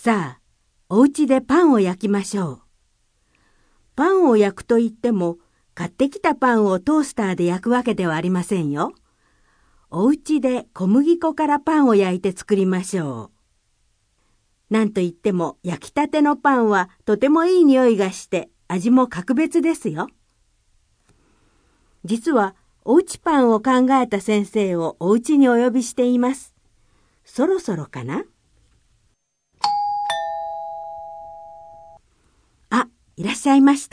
さあ、お家でパンを焼きましょう。パンを焼くといっても、買ってきたパンをトースターで焼くわけではありませんよ。お家で小麦粉からパンを焼いて作りましょう。なんといっても焼きたてのパンはとてもいい匂いがして味も格別ですよ。実はおうちパンを考えた先生をお家にお呼びしています。そろそろかな？あ、いらっしゃいました。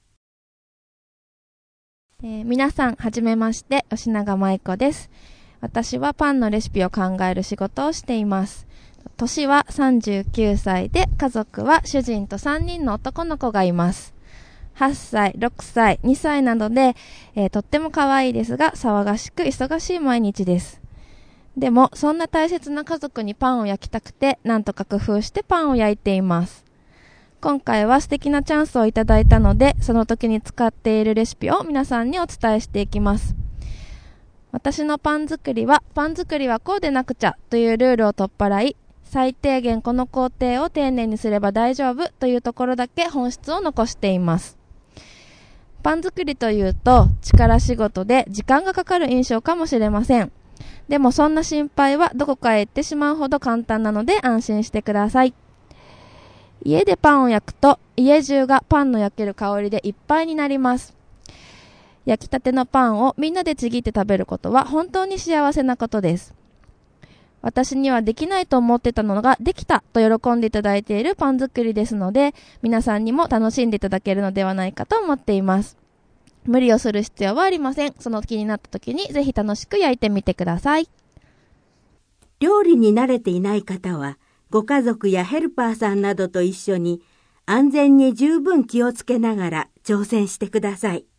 皆さんはじめまして、吉永舞子です。私はパンのレシピを考える仕事をしています。年は39歳で、家族は主人と3人の男の子がいます。8歳、6歳、2歳などで、とっても可愛いですが騒がしく忙しい毎日です。でもそんな大切な家族にパンを焼きたくて、なんとか工夫してパンを焼いています。今回は素敵なチャンスをいただいたので、その時に使っているレシピを皆さんにお伝えしていきます。私のパン作りはこうでなくちゃというルールを取っ払い、最低限この工程を丁寧にすれば大丈夫というところだけ本質を残しています。パン作りというと力仕事で時間がかかる印象かもしれません。でもそんな心配はどこかへ行ってしまうほど簡単なので安心してください。家でパンを焼くと家中がパンの焼ける香りでいっぱいになります。焼きたてのパンをみんなでちぎって食べることは本当に幸せなことです。私にはできないと思ってたのができたと喜んでいただいているパン作りですので、皆さんにも楽しんでいただけるのではないかと思っています。無理をする必要はありません。その気になった時にぜひ楽しく焼いてみてください。 料理に慣れていない方は、ご家族やヘルパーさんなどと一緒に安全に十分気をつけながら挑戦してください。